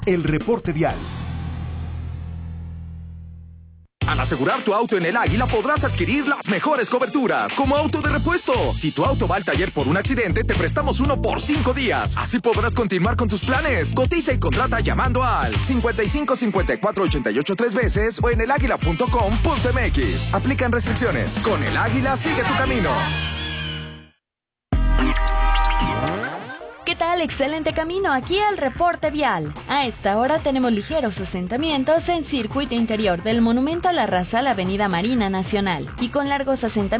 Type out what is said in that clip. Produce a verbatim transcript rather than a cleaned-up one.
El reporte vial. Al asegurar tu auto en El Águila podrás adquirir las mejores coberturas, como auto de repuesto. Si tu auto va al taller por un accidente, te prestamos uno por cinco días. Así podrás continuar con tus planes. Cotiza y contrata llamando al cincuenta y cinco cincuenta y cuatro ochenta y ocho tres veces o en el águila punto com punto m x. Aplican restricciones. Con El Águila sigue tu camino. ¿Qué tal? Excelente camino, aquí el reporte vial. A esta hora tenemos ligeros asentamientos en circuito interior del Monumento a la Raza a la Avenida Marina Nacional y con largos asentamientos